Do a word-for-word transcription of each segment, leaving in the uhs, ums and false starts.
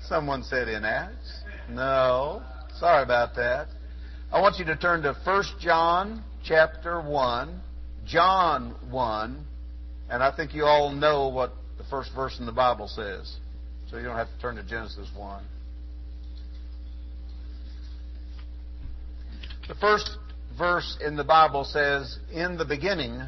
Someone said in Acts. No. Sorry about that. I want you to turn to First John chapter one. John one. And I think you all know what the first verse in the Bible says. So you don't have to turn to Genesis one. The first verse in the Bible says, in the beginning,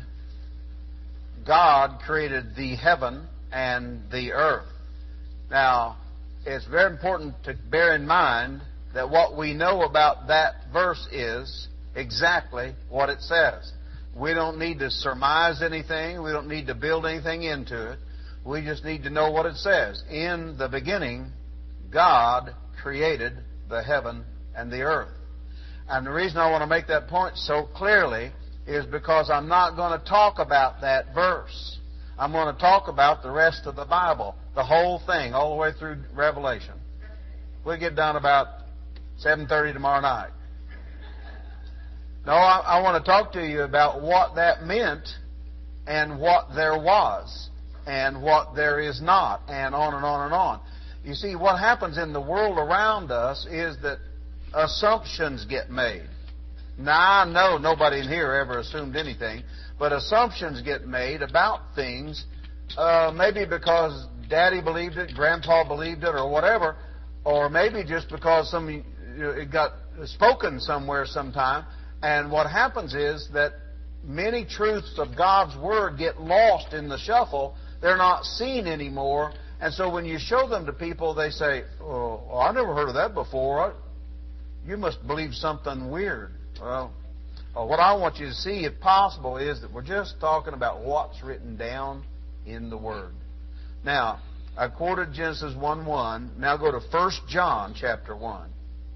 God created the heaven and the earth. Now, it's very important to bear in mind that what we know about that verse is exactly what it says. We don't need to surmise anything. We don't need to build anything into it. We just need to know what it says. In the beginning, God created the heaven and the earth. And the reason I want to make that point so clearly is because I'm not going to talk about that verse. I'm going to talk about the rest of the Bible, the whole thing, all the way through Revelation. We'll get done about seven thirty tomorrow night. No, I, I want to talk to you about what that meant and what there was and what there is not, and on and on and on. You see, what happens in the world around us is that assumptions get made. Now, I know nobody in here ever assumed anything, but assumptions get made about things, uh, maybe because Daddy believed it, Grandpa believed it, or whatever, or maybe just because some you know, it got spoken somewhere sometime. And what happens is that many truths of God's Word get lost in the shuffle. They're not seen anymore. And so when you show them to people, they say, oh, I never heard of that before. You must believe something weird. Well, what I want you to see, if possible, is that we're just talking about what's written down in the Word. Now, I quoted Genesis one one. Now go to First John chapter one.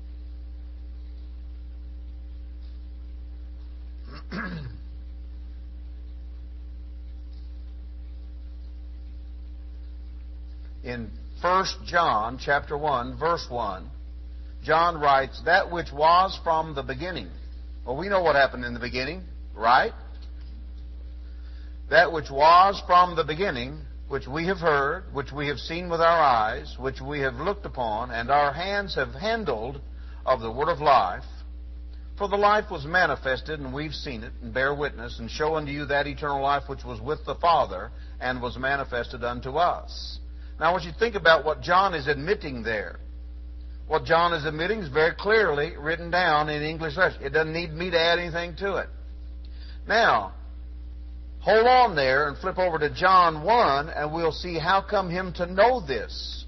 In First John chapter one, verse one, John writes, that which was from the beginning. Well, we know what happened in the beginning, right? That which was from the beginning, which we have heard, which we have seen with our eyes, which we have looked upon, and our hands have handled of the word of life. For the life was manifested, and we've seen it, and bear witness, and show unto you that eternal life which was with the Father, and was manifested unto us. Now I want you to think about what John is admitting there. What John is admitting is very clearly written down in English letters. It doesn't need me to add anything to it. Now, hold on there and flip over to John one, and we'll see how come him to know this.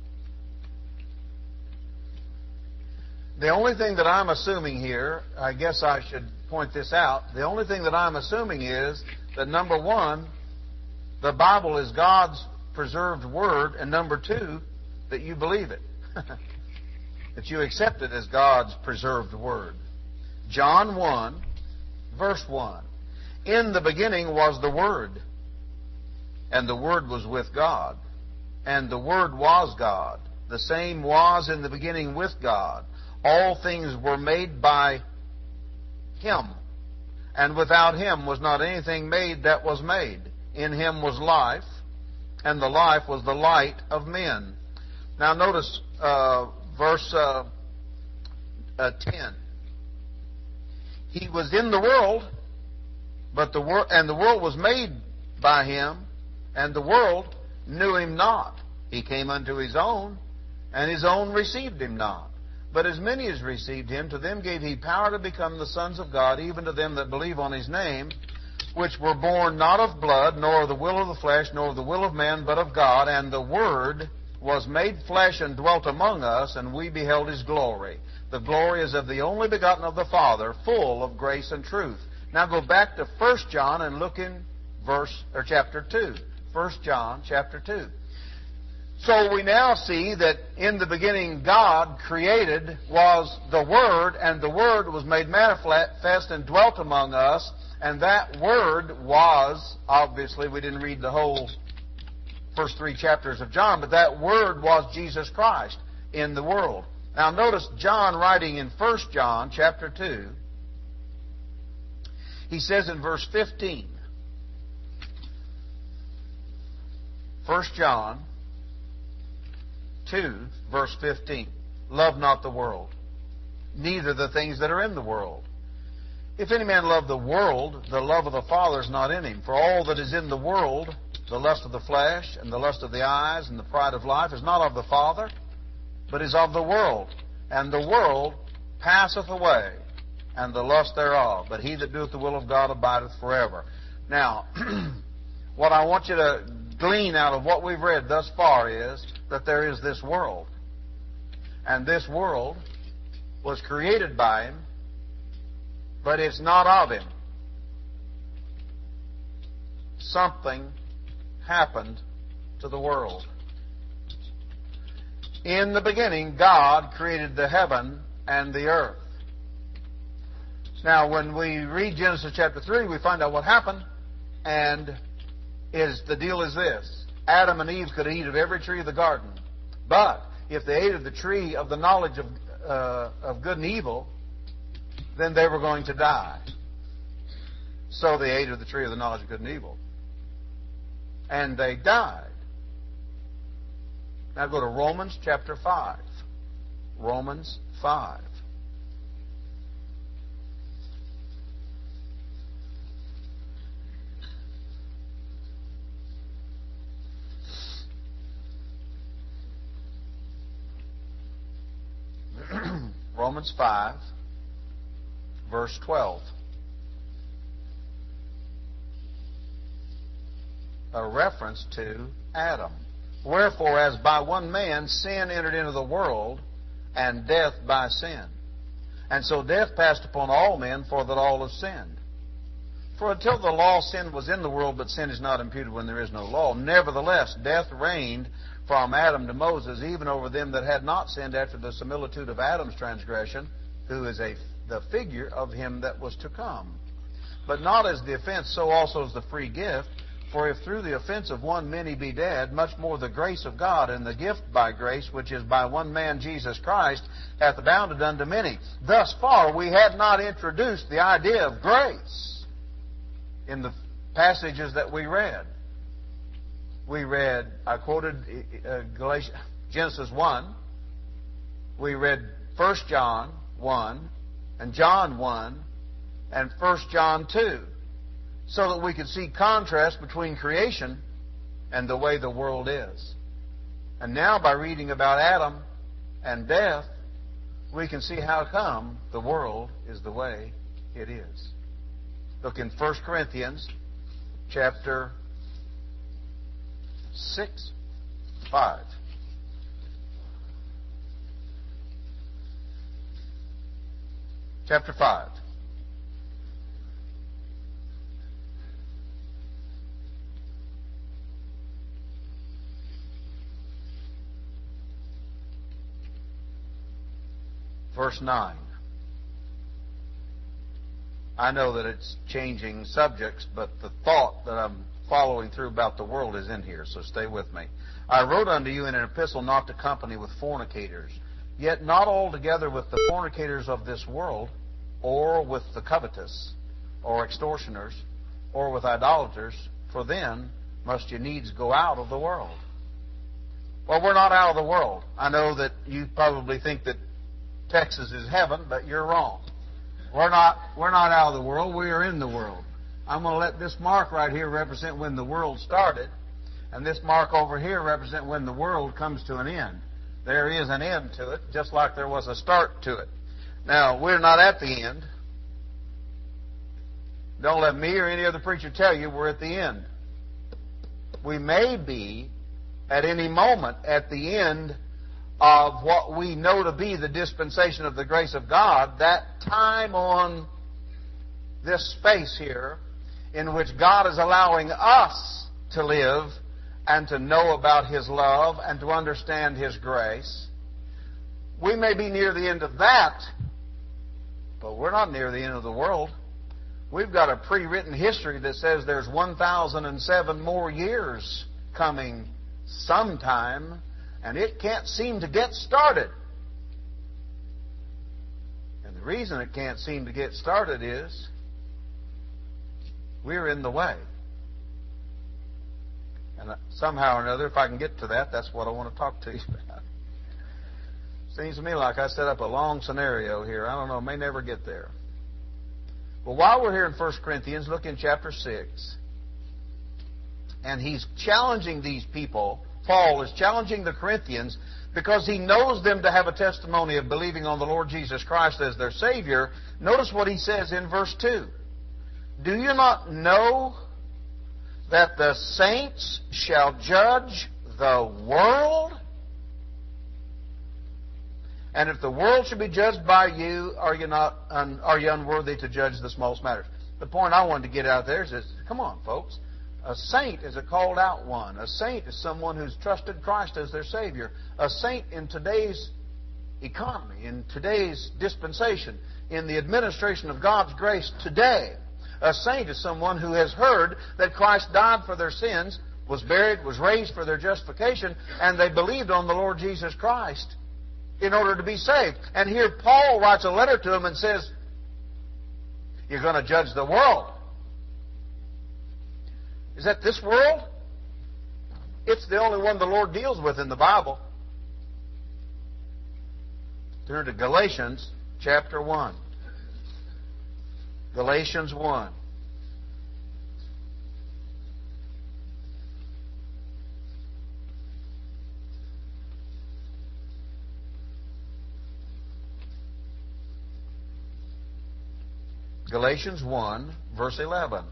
The only thing that I'm assuming here, I guess I should point this out, the only thing that I'm assuming is that, number one, the Bible is God's preserved Word, and number two, that you believe it. That you accept it as God's preserved Word. John one, verse one. In the beginning was the Word, and the Word was with God, and the Word was God. The same was in the beginning with God. All things were made by Him, and without Him was not anything made that was made. In Him was life, and the life was the light of men. Now notice uh, verse uh, uh, ten. He was in the world, but the wor- and the world was made by Him, and the world knew Him not. He came unto His own, and His own received Him not. But as many as received Him, to them gave He power to become the sons of God, even to them that believe on His name, which were born not of blood, nor of the will of the flesh, nor of the will of man, but of God. And the Word was made flesh and dwelt among us, and we beheld His glory. The glory is of the only begotten of the Father, full of grace and truth. Now go back to First John and look in verse or chapter two. First John chapter two. So we now see that in the beginning God created was the Word, and the Word was made manifest and dwelt among us. And that Word was, obviously we didn't read the whole first three chapters of John, but that Word was Jesus Christ in the world. Now notice John writing in First John chapter two, he says in verse fifteen, First John two, verse fifteen. Love not the world, neither the things that are in the world. If any man love the world, the love of the Father is not in him. For all that is in the world, the lust of the flesh, and the lust of the eyes, and the pride of life, is not of the Father, but is of the world. And the world passeth away, and the lust thereof. But he that doeth the will of God abideth forever. Now, what I want you to glean out of what we've read thus far is that there is this world. And this world was created by Him, but it's not of Him. Something happened to the world. In the beginning, God created the heaven and the earth. Now, when we read Genesis chapter three, we find out what happened, and is the deal is this. Adam and Eve could eat of every tree of the garden, but if they ate of the tree of the knowledge of, uh, of good and evil, then they were going to die. So they ate of the tree of the knowledge of good and evil. And they died. Now go to Romans chapter five. Romans five. Romans five, verse twelve. A reference to Adam. Wherefore, as by one man sin entered into the world, and death by sin. And so death passed upon all men, for that all have sinned. For until the law, sin was in the world, but sin is not imputed when there is no law. Nevertheless, death reigned from Adam to Moses, even over them that had not sinned after the similitude of Adam's transgression, who is a, the figure of him that was to come. But not as the offense, so also is the free gift. For if through the offense of one many be dead, much more the grace of God and the gift by grace, which is by one man Jesus Christ, hath abounded unto many. Thus far we had not introduced the idea of grace in the passages that we read. We read, I quoted uh, Galatians, Genesis one. We read First John one, and John one, and First John two. So that we could see contrast between creation and the way the world is. And now by reading about Adam and death, we can see how come the world is the way it is. Look in First Corinthians chapter six, five. Chapter five. Verse nine. I know that it's changing subjects, but the thought that I'm following through about the world is in here, so stay with me. I wrote unto you in an epistle not to company with fornicators, yet not altogether with the fornicators of this world, or with the covetous, or extortioners, or with idolaters, for then must you needs go out of the world. Well, we're not out of the world. I know that you probably think that Texas is heaven, but you're wrong. We're not, we're not out of the world. We are in the world. I'm going to let this mark right here represent when the world started, and this mark over here represent when the world comes to an end. There is an end to it, just like there was a start to it. Now, we're not at the end. Don't let me or any other preacher tell you we're at the end. We may be at any moment at the end of what we know to be the dispensation of the grace of God, that time on this space here in which God is allowing us to live and to know about His love and to understand His grace. We may be near the end of that, but we're not near the end of the world. We've got a pre-written history that says there's one thousand seven more years coming sometime, and it can't seem to get started. And the reason it can't seem to get started is we're in the way. And somehow or another, if I can get to that, that's what I want to talk to you about. Seems to me like I set up a long scenario here. I don't know, may never get there. But while we're here in First Corinthians, look in chapter six. And he's challenging these people. Paul is challenging the Corinthians because he knows them to have a testimony of believing on the Lord Jesus Christ as their Savior. Notice what he says in verse two. Do you not know that the saints shall judge the world? And if the world should be judged by you, are you not un, are you unworthy to judge the smallest matters? The point I wanted to get out there is this, come on, folks. A saint is a called out one. A saint is someone who's trusted Christ as their Savior. A saint in today's economy, in today's dispensation, in the administration of God's grace today, a saint is someone who has heard that Christ died for their sins, was buried, was raised for their justification, and they believed on the Lord Jesus Christ in order to be saved. And here Paul writes a letter to them and says, you're going to judge the world. Is that this world? It's the only one the Lord deals with in the Bible. Turn to Galatians chapter one. Galatians one. Galatians one, verse eleven.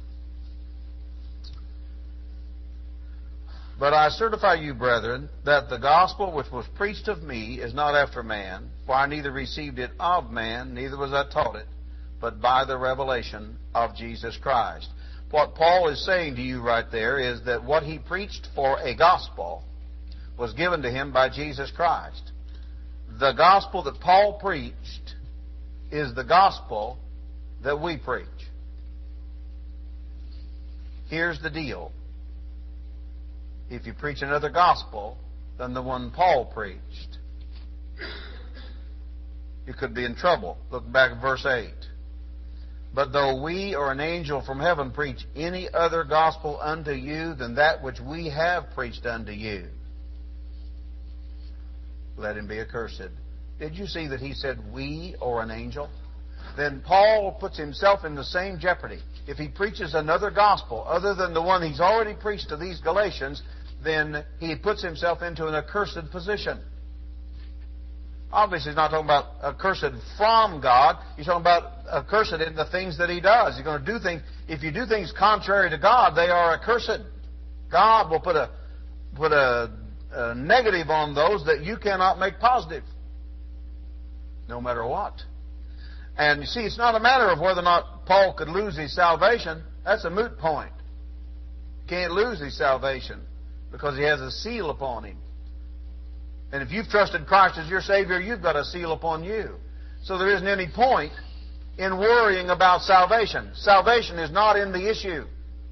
But I certify you, brethren, that the gospel which was preached of me is not after man, for I neither received it of man, neither was I taught it, but by the revelation of Jesus Christ. What Paul is saying to you right there is that what he preached for a gospel was given to him by Jesus Christ. The gospel that Paul preached is the gospel that we preach. Here's the deal. If you preach another gospel than the one Paul preached, you could be in trouble. Look back at verse eight. But though we or an angel from heaven preach any other gospel unto you than that which we have preached unto you, let him be accursed. Did you see that he said we or an angel? Then Paul puts himself in the same jeopardy. If he preaches another gospel other than the one he's already preached to these Galatians, then he puts himself into an accursed position. Obviously, he's not talking about accursed from God. He's talking about accursed in the things that he does. He's going to do things. If you do things contrary to God, they are accursed. God will put a put a, a negative on those that you cannot make positive, no matter what. And you see, it's not a matter of whether or not Paul could lose his salvation. That's a moot point. He can't lose his salvation because he has a seal upon him. And if you've trusted Christ as your Savior, you've got a seal upon you. So there isn't any point in worrying about salvation. Salvation is not in the issue.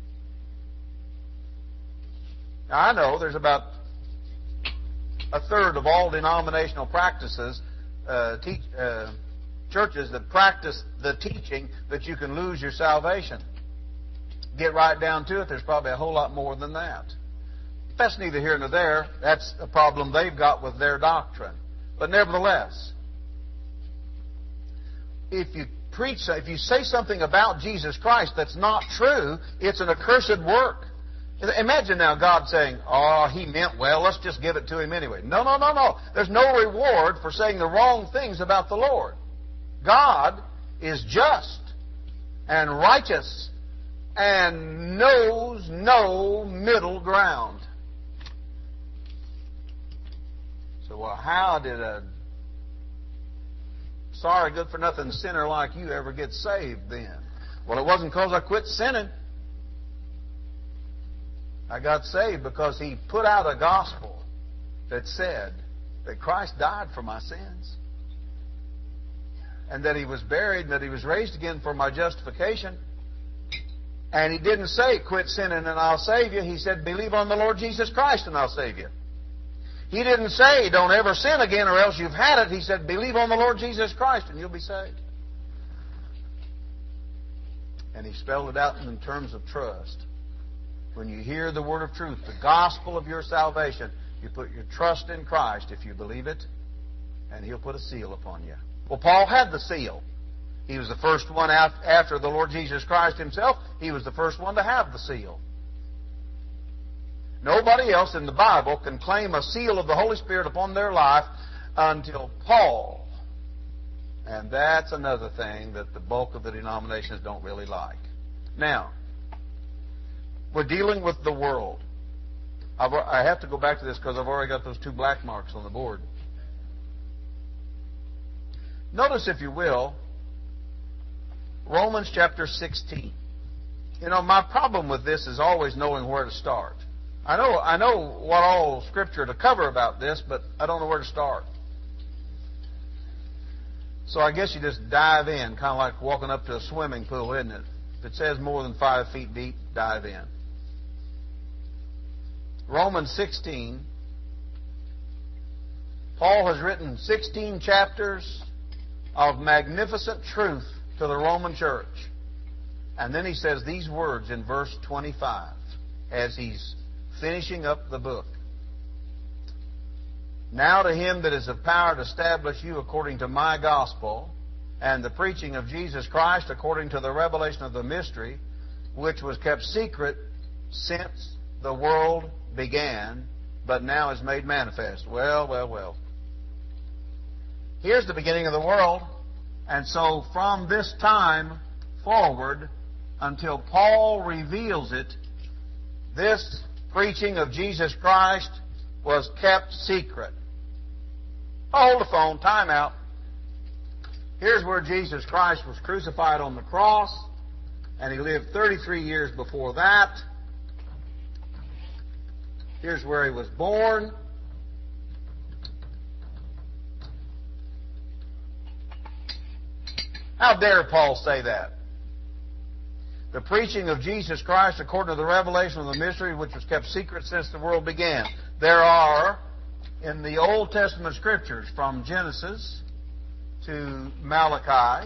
Now, I know there's about a third of all denominational practices, uh, teach, uh, churches that practice the teaching that you can lose your salvation. Get right down to it, there's probably a whole lot more than that. That's neither here nor there. That's a problem they've got with their doctrine. But nevertheless, if you preach, if you say something about Jesus Christ that's not true, it's an accursed work. Imagine now God saying, oh, he meant well, let's just give it to him anyway. No, no, no, no. There's no reward for saying the wrong things about the Lord. God is just and righteous and knows no middle ground. So, well, how did a sorry, good-for-nothing sinner like you ever get saved then? Well, it wasn't because I quit sinning. I got saved because he put out a gospel that said that Christ died for my sins and that he was buried and that he was raised again for my justification. And he didn't say, quit sinning and I'll save you. He said, believe on the Lord Jesus Christ and I'll save you. He didn't say, don't ever sin again or else you've had it. He said, believe on the Lord Jesus Christ and you'll be saved. And he spelled it out in terms of trust. When you hear the word of truth, the gospel of your salvation, you put your trust in Christ if you believe it, and He'll put a seal upon you. Well, Paul had the seal. He was the first one after the Lord Jesus Christ Himself. He was the first one to have the seal. Nobody else in the Bible can claim a seal of the Holy Spirit upon their life until Paul. And that's another thing that the bulk of the denominations don't really like. Now, we're dealing with the world. I've, I have to go back to this because I've already got those two black marks on the board. Notice, if you will, Romans chapter sixteen. You know, my problem with this is always knowing where to start. I know I know what all Scripture to cover about this, but I don't know where to start. So I guess you just dive in, kind of like walking up to a swimming pool, isn't it? If it says more than five feet deep, dive in. Romans sixteen. Paul has written sixteen chapters of magnificent truth to the Roman church. And then he says these words in verse twenty-five as he's finishing up the book. Now to Him that is of power to establish you according to my gospel and the preaching of Jesus Christ according to the revelation of the mystery, which was kept secret since the world began, but now is made manifest. Well, well, well. Here's the beginning of the world. And so from this time forward until Paul reveals it, this preaching of Jesus Christ was kept secret. Oh, hold the phone. Time out. Here's where Jesus Christ was crucified on the cross, and He lived thirty-three years before that. Here's where He was born. How dare Paul say that? The preaching of Jesus Christ according to the revelation of the mystery which was kept secret since the world began. There are, in the Old Testament Scriptures, from Genesis to Malachi, I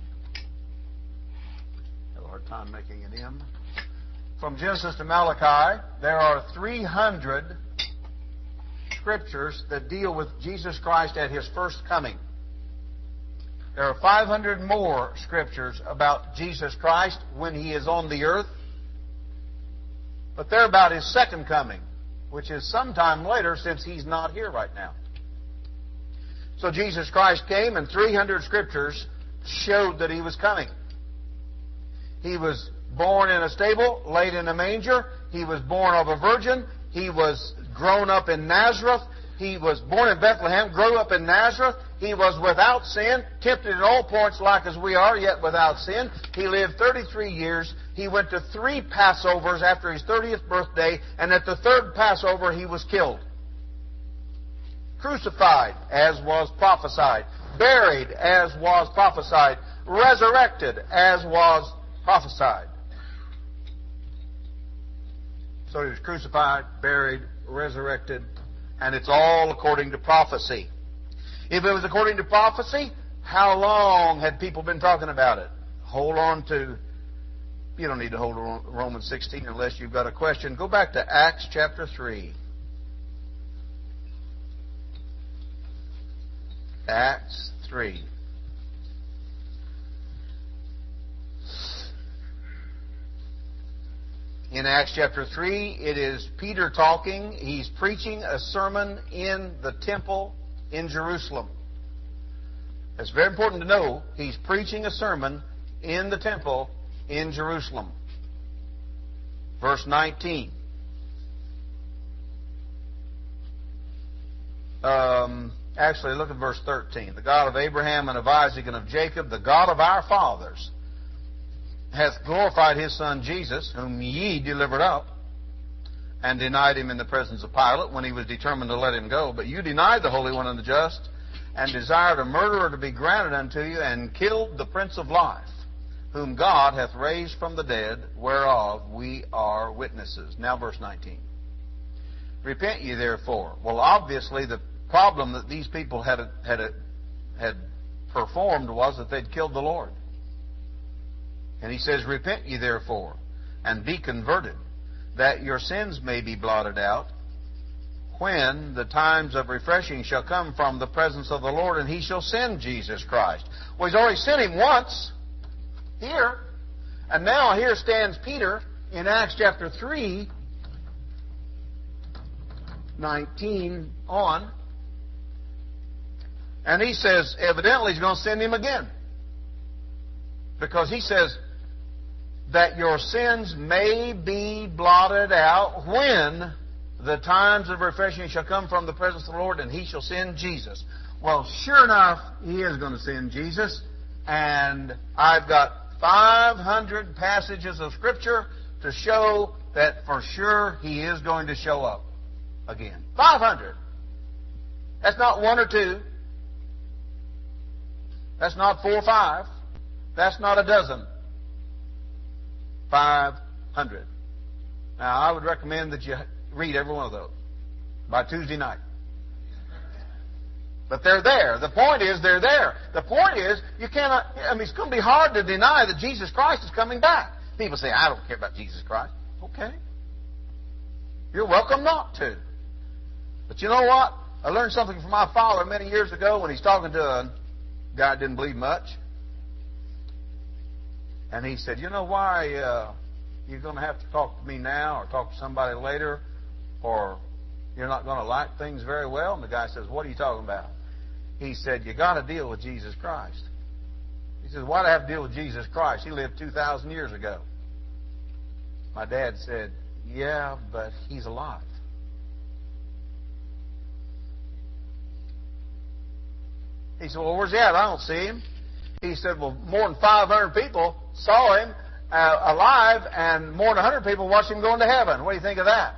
have a hard time making an M. From Genesis to Malachi, there are three hundred Scriptures that deal with Jesus Christ at His first coming. There are five hundred more Scriptures about Jesus Christ when He is on the earth. But they're about His second coming, which is sometime later since He's not here right now. So Jesus Christ came and three hundred Scriptures showed that He was coming. He was born in a stable, laid in a manger. He was born of a virgin. He was grown up in Nazareth. He was born in Bethlehem, grew up in Nazareth. He was without sin, tempted in all points like as we are, yet without sin. He lived thirty-three years. He went to three Passovers after His thirtieth birthday, and at the third Passover He was killed. Crucified, as was prophesied. Buried, as was prophesied. Resurrected, as was prophesied. So He was crucified, buried, resurrected, and it's all according to prophecy. If it was according to prophecy, how long had people been talking about it? Hold on to, you don't need to hold on to Romans sixteen unless you've got a question. Go back to Acts chapter three. Acts three. In Acts chapter three, it is Peter talking. He's preaching a sermon in the temple in Jerusalem. It's very important to know he's preaching a sermon in the temple in Jerusalem. Verse nineteen. Um, actually, look at verse thirteen. The God of Abraham and of Isaac and of Jacob, the God of our fathers, hath glorified His Son Jesus, whom ye delivered up, and denied Him in the presence of Pilate when he was determined to let Him go. But you denied the Holy One and the Just, and desired a murderer to be granted unto you, and killed the Prince of Life, whom God hath raised from the dead, whereof we are witnesses. Now verse nineteen. Repent ye therefore. Well, obviously the problem that these people had had had performed was that they'd killed the Lord. And he says, repent ye therefore, and be converted, that your sins may be blotted out, when the times of refreshing shall come from the presence of the Lord, and He shall send Jesus Christ. Well, He's already sent Him once here, and now here stands Peter in Acts chapter three, nineteen on, and he says evidently He's going to send Him again, because He says that your sins may be blotted out when the times of refreshing shall come from the presence of the Lord, and He shall send Jesus. Well, sure enough, He is going to send Jesus. And I've got five hundred passages of Scripture to show that for sure He is going to show up again. five hundred. That's not one or two. That's not four or five. That's not a dozen. five hundred. Now, I would recommend that you read every one of those by Tuesday night. But they're there. The point is, they're there. The point is, you cannot, I mean, it's going to be hard to deny that Jesus Christ is coming back. People say, I don't care about Jesus Christ. Okay. You're welcome not to. But you know what? I learned something from my father many years ago when he's talking to a guy that didn't believe much. And he said, you know why uh, you're going to have to talk to me now or talk to somebody later, or you're not going to like things very well? And the guy says, what are you talking about? He said, you got to deal with Jesus Christ. He says, why do I have to deal with Jesus Christ? He lived two thousand years ago. My dad said, yeah, but He's alive. He said, well, where's He at? I don't see Him. He said, well, more than five hundred people saw Him uh, alive, and more than one hundred people watched Him going to heaven. What do you think of that?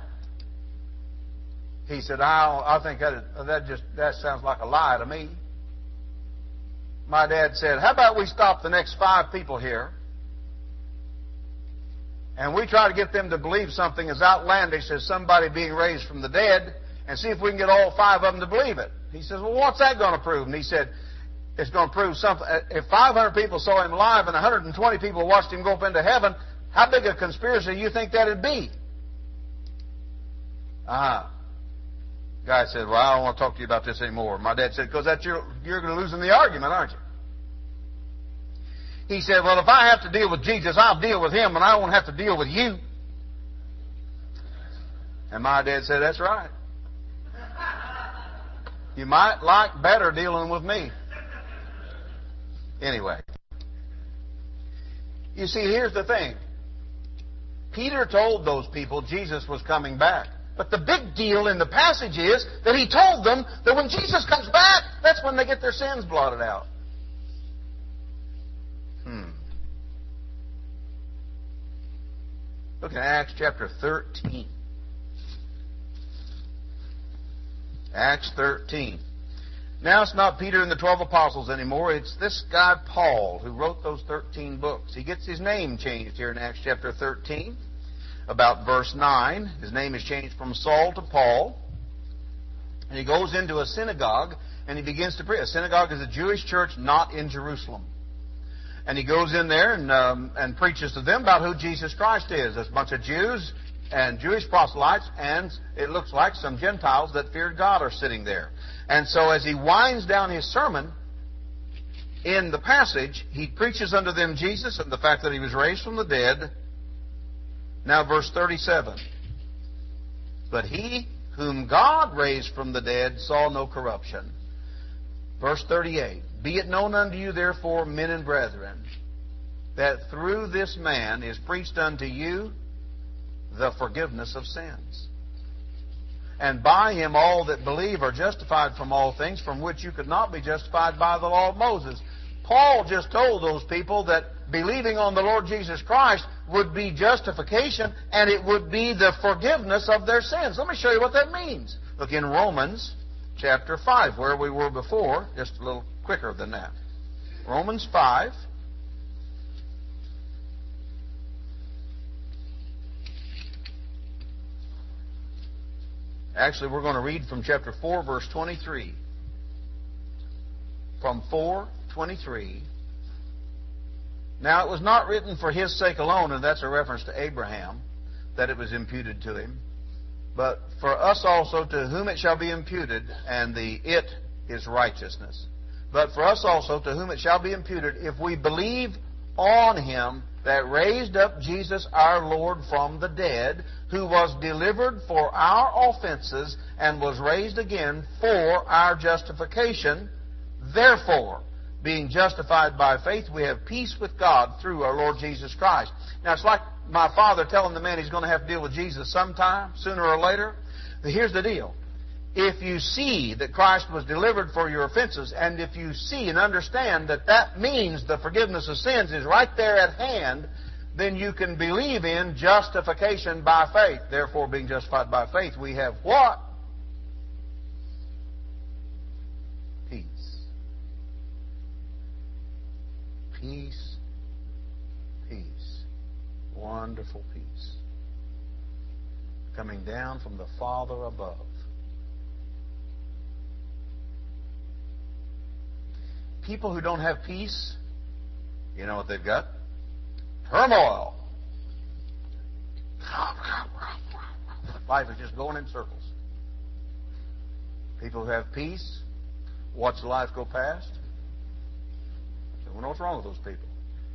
He said, I, I think that, that just that sounds like a lie to me. My dad said, how about we stop the next five people here, and we try to get them to believe something as outlandish as somebody being raised from the dead, and see if we can get all five of them to believe it. He says, well, what's that going to prove? And he said, it's going to prove something. If five hundred people saw Him live and one hundred twenty people watched Him go up into heaven, how big a conspiracy do you think that would be? Ah. The guy said, well, I don't want to talk to you about this anymore. My dad said, because that's your, you're going to lose in the argument, aren't you? He said, well, if I have to deal with Jesus, I'll deal with Him, and I won't have to deal with you. And my dad said, that's right. You might like better dealing with me. Anyway. You see, here's the thing. Peter told those people Jesus was coming back. But the big deal in the passage is that he told them that when Jesus comes back, that's when they get their sins blotted out. Hmm. Look at Acts chapter thirteen. Acts thirteen. Now it's not Peter and the twelve apostles anymore. It's this guy Paul who wrote those thirteen books. He gets his name changed here in Acts chapter thirteen. About verse nine. His name is changed from Saul to Paul. And he goes into a synagogue and he begins to preach. A synagogue is a Jewish church not in Jerusalem. And he goes in there and, um, and preaches to them about who Jesus Christ is. There's a bunch of Jews and Jewish proselytes, and it looks like some Gentiles that feared God are sitting there. And so as he winds down his sermon, in the passage, he preaches unto them Jesus and the fact that He was raised from the dead. Now verse thirty-seven. But He whom God raised from the dead saw no corruption. Verse thirty-eight. Be it known unto you therefore, men and brethren, that through this man is preached unto you the forgiveness of sins. And by Him all that believe are justified from all things from which you could not be justified by the law of Moses. Paul just told those people that believing on the Lord Jesus Christ would be justification, and it would be the forgiveness of their sins. Let me show you what that means. Look in Romans chapter five, where we were before, just a little quicker than that. Romans five. Actually, we're going to read from chapter four, verse twenty-three. From four twenty-three. Now, it was not written for his sake alone, and that's a reference to Abraham, that it was imputed to him, but for us also to whom it shall be imputed, and the it is righteousness. But for us also to whom it shall be imputed, if we believe on him that raised up Jesus our Lord from the dead, who was delivered for our offenses and was raised again for our justification. Therefore, being justified by faith, we have peace with God through our Lord Jesus Christ. Now, it's like my father telling the man he's going to have to deal with Jesus sometime, sooner or later. But here's the deal. If you see that Christ was delivered for your offenses, and if you see and understand that that means the forgiveness of sins is right there at hand, then you can believe in justification by faith. Therefore, being justified by faith, we have what? Peace. Peace. Peace. Wonderful peace. Coming down from the Father above. People who don't have peace, you know what they've got? Turmoil. Life is just going in circles. People who have peace, watch life go past. So we know what's wrong with those people.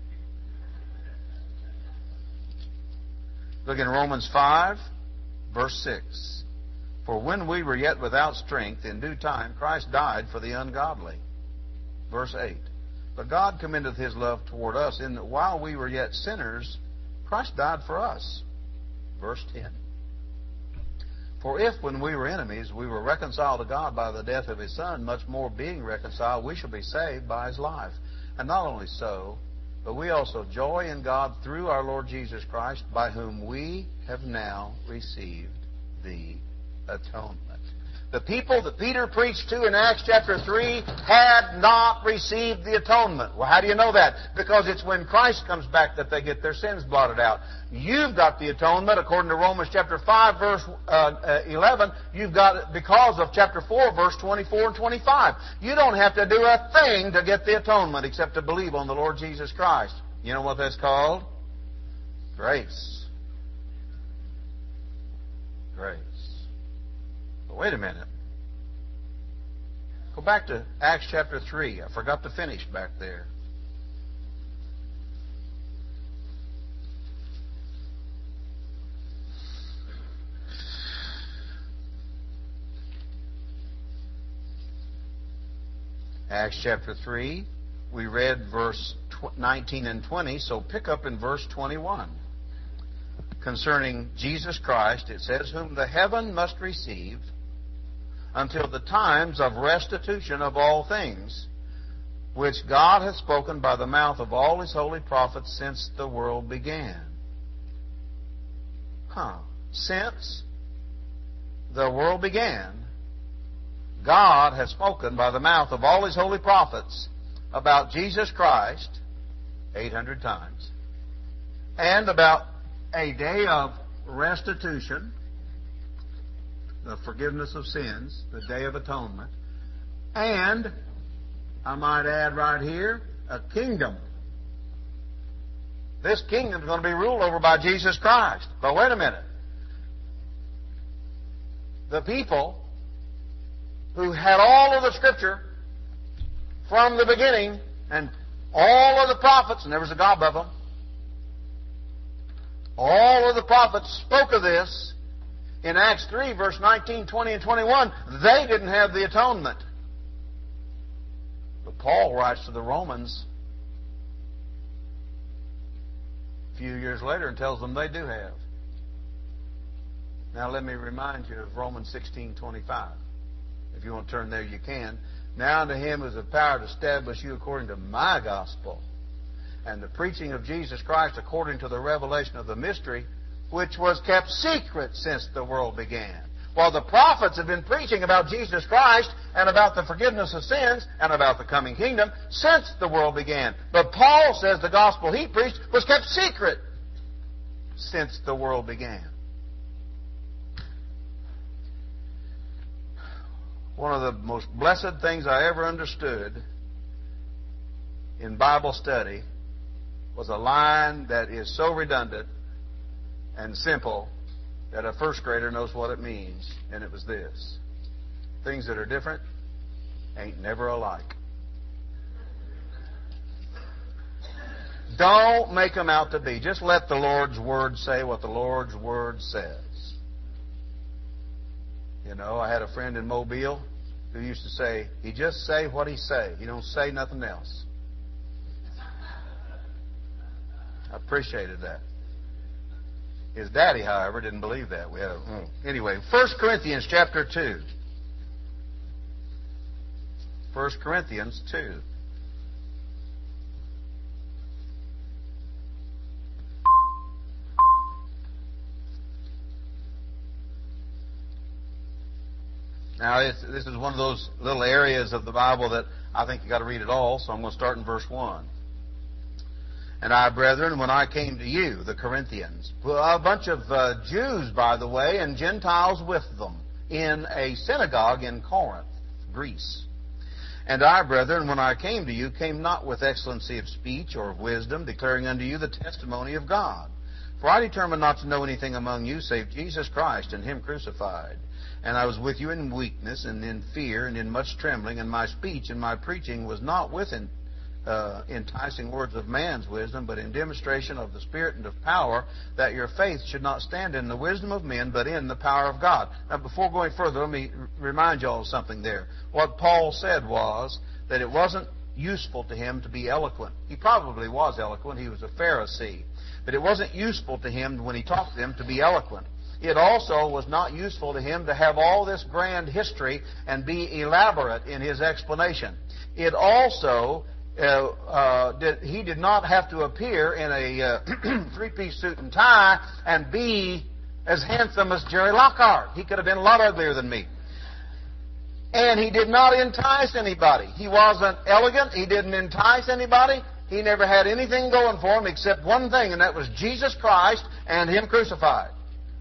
Look in Romans five, verse six. For when we were yet without strength, in due time Christ died for the ungodly. Verse eight. But God commendeth His love toward us, in that while we were yet sinners, Christ died for us. Verse ten. For if, when we were enemies, we were reconciled to God by the death of His Son, much more being reconciled, we shall be saved by His life. And not only so, but we also joy in God through our Lord Jesus Christ, by whom we have now received the atonement. The people that Peter preached to in Acts chapter three had not received the atonement. Well, how do you know that? Because it's when Christ comes back that they get their sins blotted out. You've got the atonement according to Romans chapter five, verse uh, eleven. You've got it because of chapter four, verse twenty-four and twenty-five. You don't have to do a thing to get the atonement except to believe on the Lord Jesus Christ. You know what that's called? Grace. Grace. But wait a minute. Go back to Acts chapter three. I forgot to finish back there. Acts chapter three, we read verse nineteen and twenty, so pick up in verse twenty-one. Concerning Jesus Christ, it says, whom the heaven must receive until the times of restitution of all things, which God hath spoken by the mouth of all His holy prophets since the world began. Huh. Since the world began, God has spoken by the mouth of all His holy prophets about Jesus Christ eight hundred times, and about a day of restitution, the forgiveness of sins, the Day of Atonement, and, I might add right here, a kingdom. This kingdom is going to be ruled over by Jesus Christ. But wait a minute. The people who had all of the Scripture from the beginning, and all of the prophets, and there was a gob of them, all of the prophets spoke of this in Acts three, verse nineteen, twenty, and twenty-one. They didn't have the atonement. But Paul writes to the Romans a few years later and tells them they do have. Now let me remind you of Romans sixteen, twenty-five. If you want to turn there, you can. Now unto Him who is the power to establish you according to my gospel, and the preaching of Jesus Christ according to the revelation of the mystery, which was kept secret since the world began. While the prophets have been preaching about Jesus Christ and about the forgiveness of sins and about the coming kingdom since the world began. But Paul says the gospel he preached was kept secret since the world began. One of the most blessed things I ever understood in Bible study was a line that is so redundant and simple that a first grader knows what it means. And it was this: things that are different ain't never alike. Don't make them out to be. Just let the Lord's Word say what the Lord's Word says. You know, I had a friend in Mobile who used to say, he just say what he say. He don't say nothing else. I appreciated that. His daddy, however, didn't believe that. We had a, anyway, First Corinthians chapter two. First Corinthians two. Now, it's, this is one of those little areas of the Bible that I think you got to read it all, so I'm going to start in verse one. And I, brethren, when I came to you, the Corinthians, a bunch of uh, Jews, by the way, and Gentiles with them, in a synagogue in Corinth, Greece. And I, brethren, when I came to you, came not with excellency of speech or of wisdom, declaring unto you the testimony of God. For I determined not to know anything among you save Jesus Christ and Him crucified. And I was with you in weakness and in fear and in much trembling, and my speech and my preaching was not with in, uh, enticing words of man's wisdom, but in demonstration of the Spirit and of power, that your faith should not stand in the wisdom of men, but in the power of God. Now, before going further, let me remind you all of something there. What Paul said was that it wasn't useful to him to be eloquent. He probably was eloquent. He was a Pharisee. But it wasn't useful to him when he talked to them to be eloquent. It also was not useful to him to have all this grand history and be elaborate in his explanation. It also, uh, uh, did, he did not have to appear in a uh, three-piece suit and tie and be as handsome as Jerry Lockhart. He could have been a lot uglier than me. And he did not entice anybody. He wasn't elegant. He didn't entice anybody. He never had anything going for him except one thing, and that was Jesus Christ and Him crucified.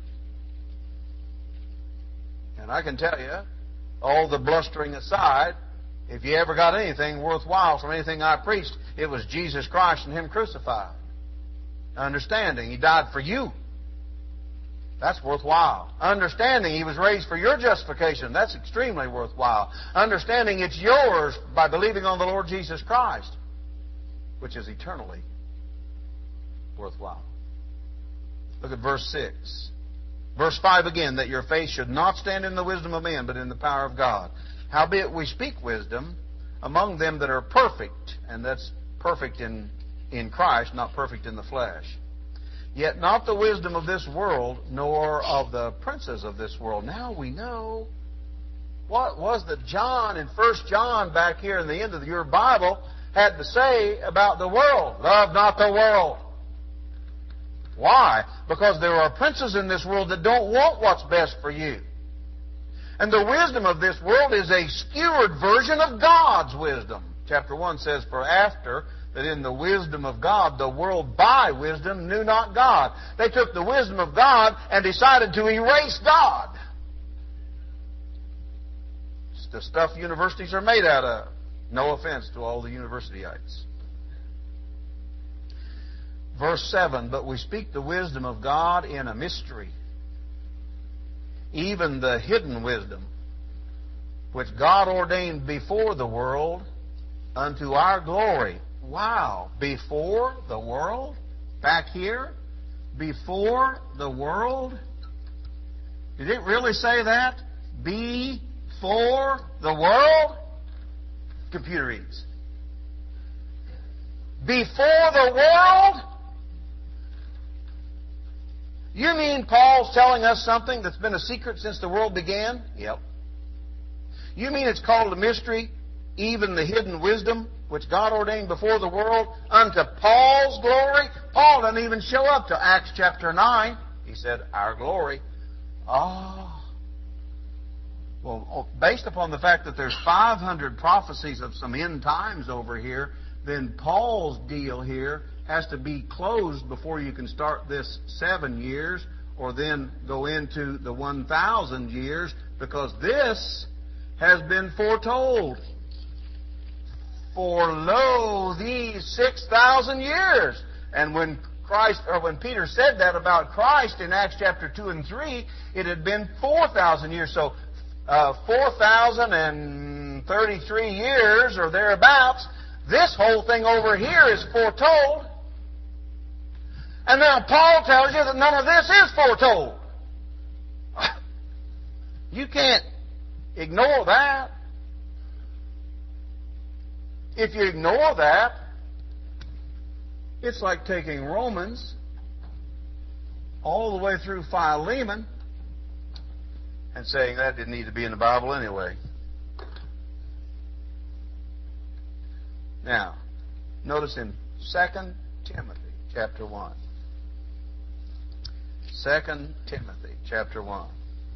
And I can tell you, all the blustering aside, if you ever got anything worthwhile from anything I preached, it was Jesus Christ and Him crucified. Understanding He died for you. That's worthwhile. Understanding He was raised for your justification. That's extremely worthwhile. Understanding it's yours by believing on the Lord Jesus Christ, which is eternally worthwhile. Look at verse six. Verse five again, that your faith should not stand in the wisdom of men, but in the power of God. Howbeit we speak wisdom among them that are perfect, and that's perfect in, in Christ, not perfect in the flesh. Yet not the wisdom of this world, nor of the princes of this world. Now we know what was that John in First John back here in the end of your Bible had to say about the world. Love not the world. Why? Because there are princes in this world that don't want what's best for you. And the wisdom of this world is a skewered version of God's wisdom. Chapter one says, for after that in the wisdom of God, the world by wisdom knew not God. They took the wisdom of God and decided to erase God. It's the stuff universities are made out of. No offense to all the universityites. Verse seven, but we speak the wisdom of God in a mystery, even the hidden wisdom, which God ordained before the world unto our glory. Wow. Before the world? Back here? Before the world? Did it really say that? Before the world? Computer reads. Before the world? You mean Paul's telling us something that's been a secret since the world began? Yep. You mean it's called a mystery, even the hidden wisdom, which God ordained before the world unto Paul's glory? Paul doesn't even show up to Acts chapter nine. He said, our glory. Ah. Well, based upon the fact that there's five hundred prophecies of some end times over here, then Paul's deal here has to be closed before you can start this seven years or then go into the one thousand years, because this has been foretold. For lo, these six thousand years. And when Christ, or when Peter said that about Christ in Acts chapter two and three, it had been four thousand years. So uh, four thousand thirty-three years or thereabouts, this whole thing over here is foretold. And now Paul tells you that none of this is foretold. You can't ignore that. If you ignore that, it's like taking Romans all the way through Philemon and saying that didn't need to be in the Bible anyway. Now, notice in Second Timothy chapter one. Second Timothy chapter one.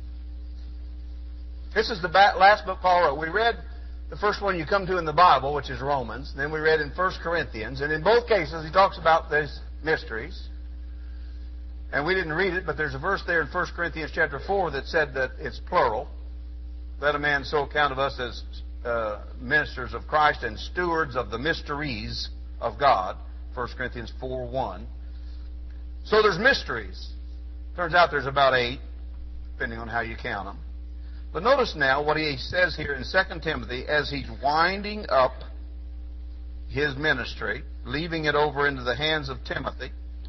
This is the last book Paul wrote. We read the first one you come to in the Bible, which is Romans. Then we read in First Corinthians. And in both cases, he talks about these mysteries. And we didn't read it, but there's a verse there in First Corinthians chapter four that said that it's plural. Let a man so account of us as uh, ministers of Christ and stewards of the mysteries of God. First Corinthians four one. So there's mysteries. Turns out there's about eight, depending on how you count them. But notice now what he says here in Second Timothy as he's winding up his ministry, leaving it over into the hands of Timothy.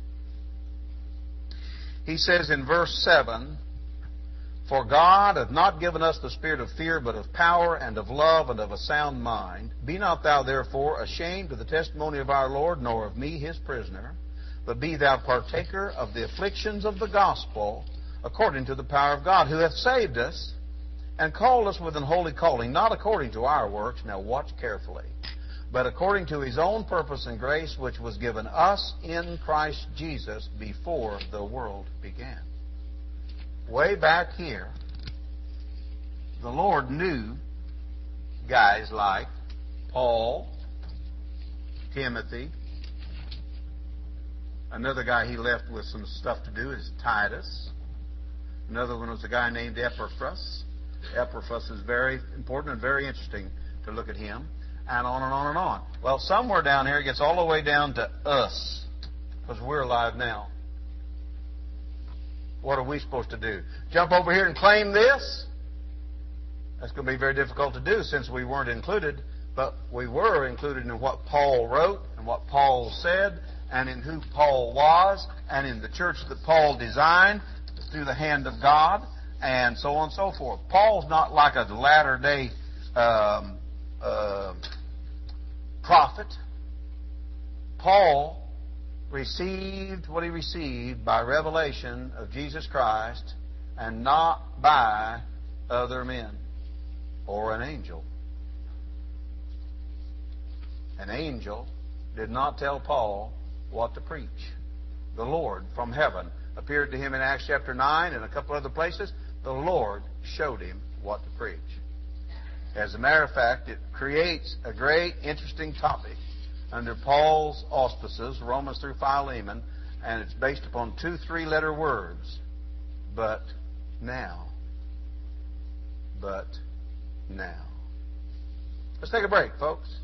He says in verse seven, "For God hath not given us the spirit of fear, but of power and of love and of a sound mind. Be not thou therefore ashamed of the testimony of our Lord, nor of me his prisoner, but be thou partaker of the afflictions of the gospel, according to the power of God, who hath saved us, and called us with an holy calling, not according to our works," now watch carefully, "but according to his own purpose and grace, which was given us in Christ Jesus before the world began." Way back here, the Lord knew guys like Paul, Timothy. Another guy he left with some stuff to do is Titus. Another one was a guy named Epaphras. Epaphras is very important and very interesting to look at him. And on and on and on. Well, somewhere down here it gets all the way down to us, because we're alive now. What are we supposed to do? Jump over here and claim this? That's going to be very difficult to do since we weren't included. But we were included in what Paul wrote and what Paul said and in who Paul was and in the church that Paul designed through the hand of God and so on and so forth. Paul's not like a latter-day um, uh, prophet. Paul received what he received by revelation of Jesus Christ and not by other men or an angel. An angel did not tell Paul what to preach. The Lord from heaven appeared to him in Acts chapter nine and a couple other places. The Lord showed him what to preach. As a matter of fact, it creates a great, interesting topic under Paul's auspices, Romans through Philemon, and it's based upon two three-letter words. But now. But now. Let's take a break, folks.